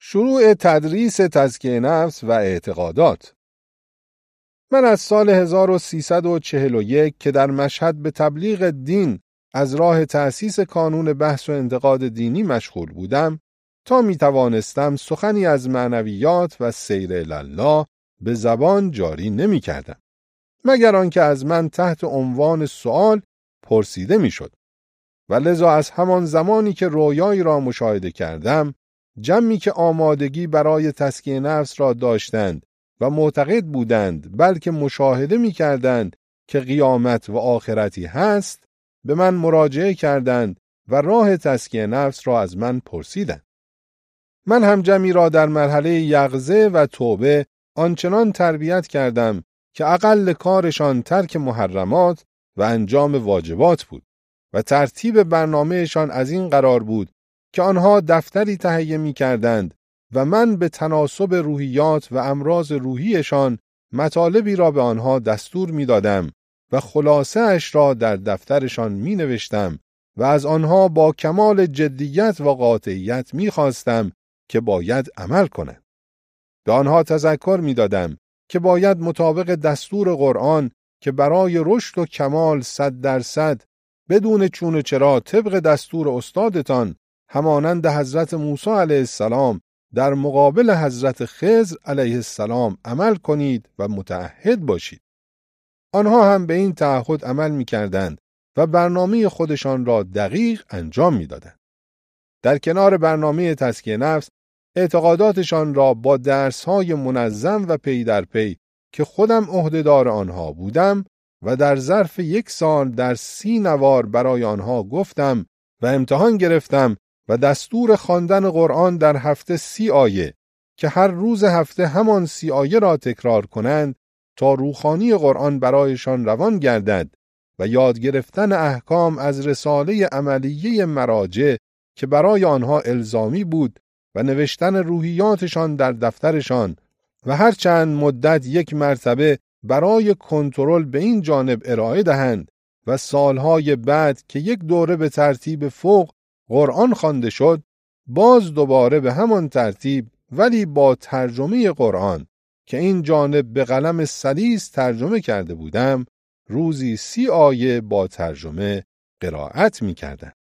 شروع تدریس تزکیه نفس و اعتقادات. من از سال 1341 که در مشهد به تبلیغ دین از راه تأسیس کانون بحث و انتقاد دینی مشغول بودم تا می توانستم سخنی از معنویات و سیر الله به زبان جاری نمی کردم، مگر آنکه از من تحت عنوان سؤال پرسیده می شد. و لذا از همان زمانی که رویایی را مشاهده کردم، جمعی که آمادگی برای تزکیه نفس را داشتند و معتقد بودند بلکه مشاهده می کردند که قیامت و آخرتی هست، به من مراجعه کردند و راه تزکیه نفس را از من پرسیدند. من هم جمعی را در مرحله یقظه و توبه آنچنان تربیت کردم که اقل کارشان ترک محرمات و انجام واجبات بود و ترتیب برنامهشان از این قرار بود که آنها دفتری تهیه می کردند و من به تناسب روحیات و امراض روحیشان مطالبی را به آنها دستور می دادم و خلاصه اش را در دفترشان می نوشتم و از آنها با کمال جدیت و قاطعیت می خواستم که باید عمل کنند. به آنها تذکر می دادم که باید مطابق دستور قرآن که برای رشد و کمال 100% بدون چون و چرا طبق دستور استادتان همانند حضرت موسی علیه السلام در مقابل حضرت خضر علیه السلام عمل کنید و متعهد باشید. آنها هم به این تعهد عمل می کردند و برنامه خودشان را دقیق انجام می دادند. در کنار برنامه تزکیه نفس، اعتقاداتشان را با درس‌های منظم و پی در پی که خودم عهدهدار آنها بودم و در ظرف 1 سال در 30 نوار برای آنها گفتم و امتحان گرفتم و دستور خواندن قرآن در هفته 30 آیه که هر روز هفته همان 30 آیه را تکرار کنند تا روحانی قرآن برایشان روان گردد و یاد گرفتن احکام از رساله عملیه مراجع که برای آنها الزامی بود و نوشتن روحیاتشان در دفترشان و هر چند مدت 1 مرتبه برای کنترل به این جانب ارائه دهند و سالهای بعد که 1 دوره به ترتیب فوق قرآن خوانده شد، باز دوباره به همان ترتیب ولی با ترجمه قرآن که این جانب به قلم سلیس ترجمه کرده بودم، روزی 30 آیه با ترجمه قرائت می کردم.